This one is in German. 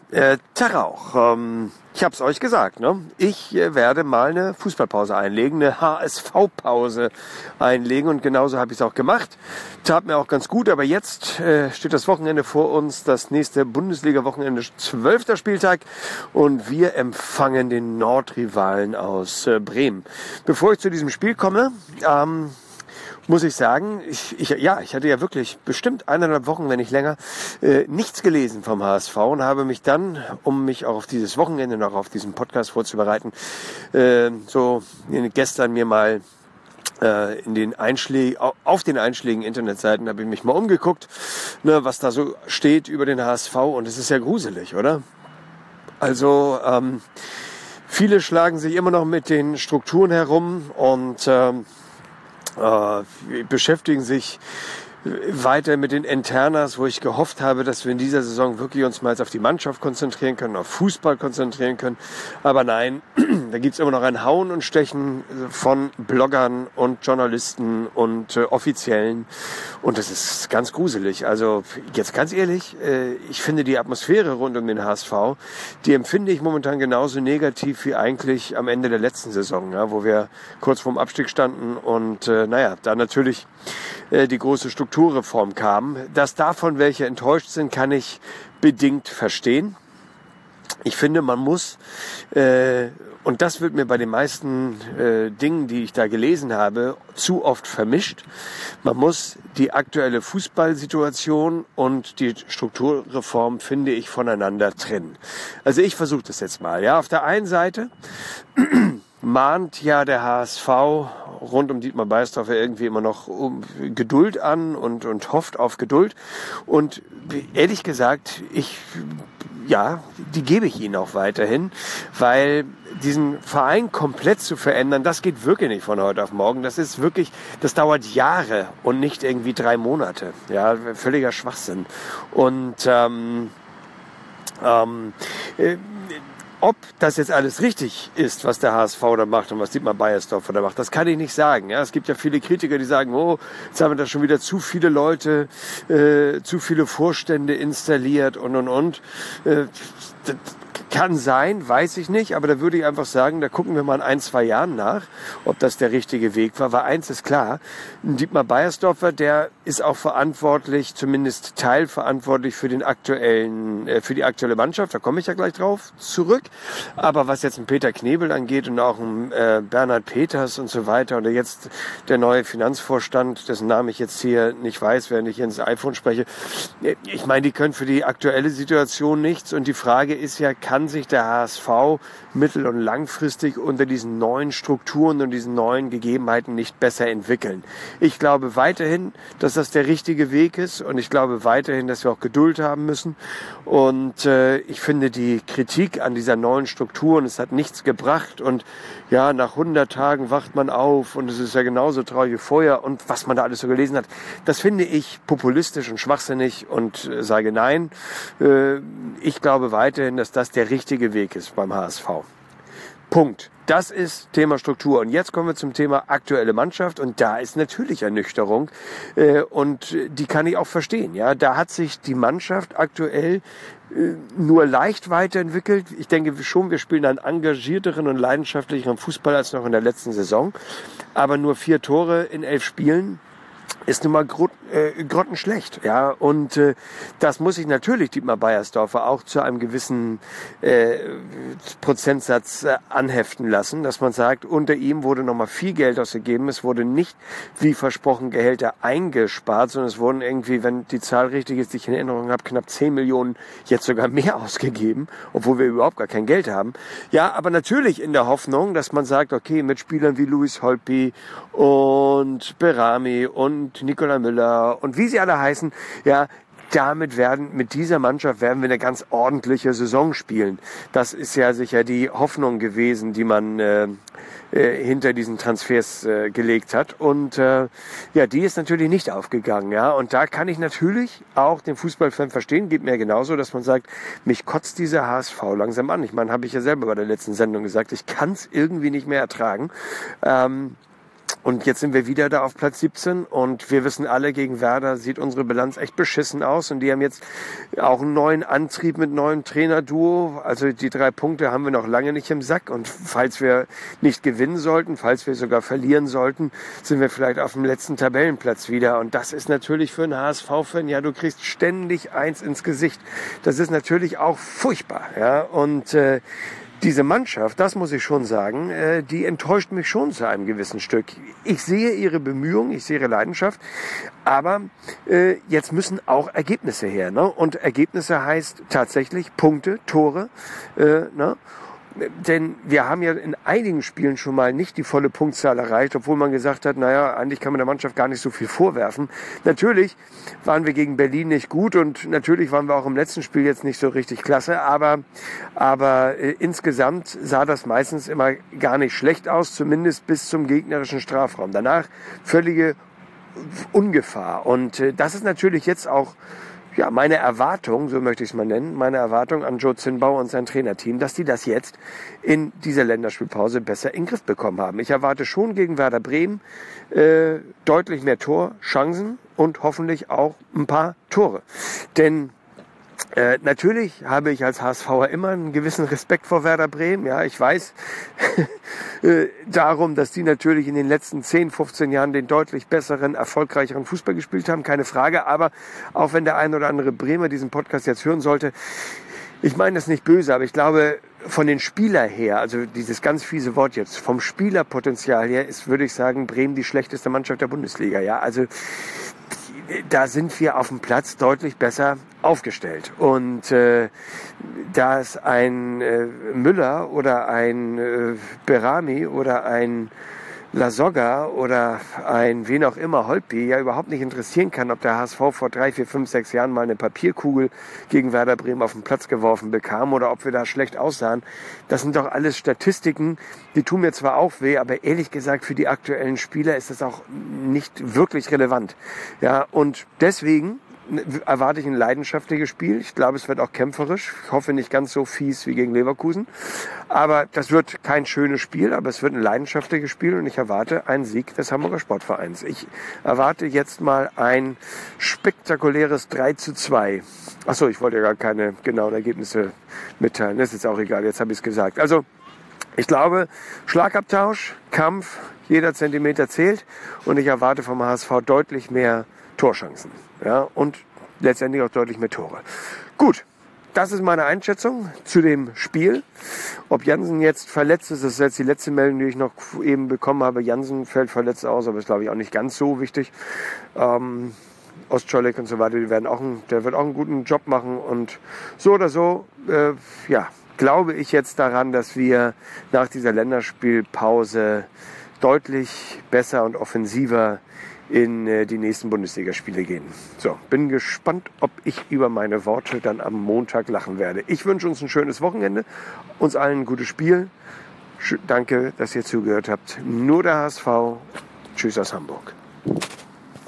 Tag auch. Ich habe es euch gesagt, ne? Ich werde mal eine Fußballpause einlegen, eine HSV-Pause einlegen und genauso habe ich es auch gemacht. Tat mir auch ganz gut, aber jetzt steht das Wochenende vor uns, das nächste Bundesliga-Wochenende, 12. Spieltag und wir empfangen den Nordrivalen aus Bremen. Bevor ich zu diesem Spiel komme, muss ich sagen, ich hatte ja wirklich bestimmt 1,5 Wochen, wenn nicht länger, nichts gelesen vom HSV und habe mich dann, um mich auch auf dieses Wochenende noch auf diesen Podcast vorzubereiten, gestern mir mal auf den einschlägigen Internetseiten habe ich mich mal umgeguckt, ne, was da so steht über den HSV und es ist ja gruselig, oder? Also viele schlagen sich immer noch mit den Strukturen herum und beschäftigen sich weiter mit den Internas, wo ich gehofft habe, dass wir in dieser Saison wirklich uns mal auf die Mannschaft konzentrieren können, auf Fußball konzentrieren können. Aber nein, da gibt's immer noch ein Hauen und Stechen von Bloggern und Journalisten und Offiziellen. Und das ist ganz gruselig. Also jetzt ganz ehrlich, ich finde die Atmosphäre rund um den HSV, die empfinde ich momentan genauso negativ wie eigentlich am Ende der letzten Saison, ja, wo wir kurz vorm Abstieg standen und da natürlich die große Strukturreform kam. Dass davon welche enttäuscht sind, kann ich bedingt verstehen. Ich finde, man muss, und das wird mir bei den meisten Dingen, die ich da gelesen habe, zu oft vermischt, man muss die aktuelle Fußballsituation und die Strukturreform, finde ich, voneinander trennen. Also ich versuche das jetzt mal. Ja, auf der einen Seite mahnt ja der HSV rund um Dietmar Beiersdorfer irgendwie immer noch Geduld an und hofft auf Geduld. Und ehrlich gesagt, die gebe ich ihnen auch weiterhin, weil diesen Verein komplett zu verändern, das geht wirklich nicht von heute auf morgen. Das dauert Jahre und nicht irgendwie 3 Monate. Ja, völliger Schwachsinn. Und ob das jetzt alles richtig ist, was der HSV da macht und was Dietmar Beiersdorfer da macht, das kann ich nicht sagen. Ja, es gibt ja viele Kritiker, die sagen, jetzt haben wir da schon wieder zu viele Leute, zu viele Vorstände installiert und. Das kann sein, weiß ich nicht, aber da würde ich einfach sagen, da gucken wir mal in 1-2 Jahren nach, ob das der richtige Weg war. Weil eins ist klar, Dietmar Beiersdorfer, der ist auch verantwortlich, zumindest teilverantwortlich für die aktuelle Mannschaft. Da komme ich ja gleich drauf zurück. Aber was jetzt einen Peter Knebel angeht und auch einen Bernhard Peters und so weiter oder jetzt der neue Finanzvorstand, dessen Namen ich jetzt hier nicht weiß, während ich hier ins iPhone spreche. Ich meine, die können für die aktuelle Situation nichts und die Frage ist ja, kann sich der HSV mittel- und langfristig unter diesen neuen Strukturen und diesen neuen Gegebenheiten nicht besser entwickeln. Ich glaube weiterhin, dass das der richtige Weg ist und ich glaube weiterhin, dass wir auch Geduld haben müssen und ich finde die Kritik an dieser neuen Struktur, und es hat nichts gebracht und ja, nach 100 Tagen wacht man auf und es ist ja genauso traurig wie vorher und was man da alles so gelesen hat, das finde ich populistisch und schwachsinnig und sage nein. Ich glaube weiterhin, dass das der richtige Weg ist beim HSV. Punkt. Das ist Thema Struktur. Und jetzt kommen wir zum Thema aktuelle Mannschaft. Und da ist natürlich Ernüchterung. Und die kann ich auch verstehen. Ja, da hat sich die Mannschaft aktuell nur leicht weiterentwickelt. Ich denke schon, wir spielen einen engagierteren und leidenschaftlicheren Fußball als noch in der letzten Saison. Aber nur 4 Tore in 11 Spielen ist nun mal grottenschlecht, ja, und das muss ich natürlich Dietmar Beiersdorfer auch zu einem gewissen Prozentsatz anheften lassen, dass man sagt, unter ihm wurde nochmal viel Geld ausgegeben, es wurde nicht wie versprochen Gehälter eingespart, sondern es wurden irgendwie, wenn die Zahl richtig ist, die ich in Erinnerung habe, knapp 10 Millionen, jetzt sogar mehr ausgegeben, obwohl wir überhaupt gar kein Geld haben. Ja, aber natürlich in der Hoffnung, dass man sagt, okay, mit Spielern wie Luis Holtby und Berami und Nicola Müller und wie sie alle heißen, ja, mit dieser Mannschaft werden wir eine ganz ordentliche Saison spielen. Das ist ja sicher die Hoffnung gewesen, die man hinter diesen Transfers gelegt hat. Und die ist natürlich nicht aufgegangen. Ja. Und da kann ich natürlich auch den Fußballfan verstehen, geht mir genauso, dass man sagt, mich kotzt dieser HSV langsam an. Ich meine, habe ich ja selber bei der letzten Sendung gesagt, ich kann es irgendwie nicht mehr ertragen. Und jetzt sind wir wieder da auf Platz 17 und wir wissen alle, gegen Werder sieht unsere Bilanz echt beschissen aus und die haben jetzt auch einen neuen Antrieb mit neuem Trainerduo. Also die 3 Punkte haben wir noch lange nicht im Sack und falls wir nicht gewinnen sollten, falls wir sogar verlieren sollten, sind wir vielleicht auf dem letzten Tabellenplatz wieder und das ist natürlich für einen HSV-Fan, ja, du kriegst ständig eins ins Gesicht. Das ist natürlich auch furchtbar, ja, und diese Mannschaft, das muss ich schon sagen, die enttäuscht mich schon zu einem gewissen Stück. Ich sehe ihre Bemühungen, ich sehe ihre Leidenschaft, aber jetzt müssen auch Ergebnisse her. Ne? Und Ergebnisse heißt tatsächlich Punkte, Tore. Ne? Denn wir haben ja in einigen Spielen schon mal nicht die volle Punktzahl erreicht, obwohl man gesagt hat, naja, eigentlich kann man der Mannschaft gar nicht so viel vorwerfen. Natürlich waren wir gegen Berlin nicht gut und natürlich waren wir auch im letzten Spiel jetzt nicht so richtig klasse, aber insgesamt sah das meistens immer gar nicht schlecht aus, zumindest bis zum gegnerischen Strafraum. Danach völlige Ungefahr und das ist natürlich jetzt auch ja, meine Erwartung, so möchte ich es mal nennen, meine Erwartung an Joe Zinnbauer und sein Trainerteam, dass die das jetzt in dieser Länderspielpause besser in den Griff bekommen haben. Ich erwarte schon gegen Werder Bremen deutlich mehr Torchancen und hoffentlich auch ein paar Tore. Denn natürlich habe ich als HSVer immer einen gewissen Respekt vor Werder Bremen. Ja, ich weiß darum, dass die natürlich in den letzten 10, 15 Jahren den deutlich besseren, erfolgreicheren Fußball gespielt haben, keine Frage. Aber auch wenn der ein oder andere Bremer diesen Podcast jetzt hören sollte, ich meine das nicht böse, aber ich glaube, von den Spieler her, also dieses ganz fiese Wort jetzt, vom Spielerpotenzial her ist, würde ich sagen, Bremen die schlechteste Mannschaft der Bundesliga. Ja, also da sind wir auf dem Platz deutlich besser aufgestellt. Und da es ein Müller oder ein Berami oder ein Lasogga oder ein wen auch immer Holtby ja überhaupt nicht interessieren kann, ob der HSV vor 3, 4, 5, 6 Jahren mal eine Papierkugel gegen Werder Bremen auf den Platz geworfen bekam oder ob wir da schlecht aussahen. Das sind doch alles Statistiken, die tun mir zwar auch weh, aber ehrlich gesagt für die aktuellen Spieler ist das auch nicht wirklich relevant. Ja, und deswegen erwarte ich ein leidenschaftliches Spiel. Ich glaube, es wird auch kämpferisch. Ich hoffe nicht ganz so fies wie gegen Leverkusen. Aber das wird kein schönes Spiel, aber es wird ein leidenschaftliches Spiel und ich erwarte einen Sieg des Hamburger Sportvereins. Ich erwarte jetzt mal ein spektakuläres 3:2. Achso, ich wollte ja gar keine genauen Ergebnisse mitteilen. Das ist auch egal, jetzt habe ich es gesagt. Also, ich glaube, Schlagabtausch, Kampf, jeder Zentimeter zählt und ich erwarte vom HSV deutlich mehr Torchancen, ja, und letztendlich auch deutlich mehr Tore. Gut, das ist meine Einschätzung zu dem Spiel. Ob Jansen jetzt verletzt ist, das ist jetzt die letzte Meldung, die ich noch eben bekommen habe. Jansen fällt verletzt aus, aber ist, glaube ich, auch nicht ganz so wichtig. Ostscholek und so weiter, der wird auch einen guten Job machen und so oder so, glaube ich jetzt daran, dass wir nach dieser Länderspielpause deutlich besser und offensiver in die nächsten Bundesligaspiele gehen. So, bin gespannt, ob ich über meine Worte dann am Montag lachen werde. Ich wünsche uns ein schönes Wochenende, uns allen ein gutes Spiel. Danke, dass ihr zugehört habt. Nur der HSV. Tschüss aus Hamburg.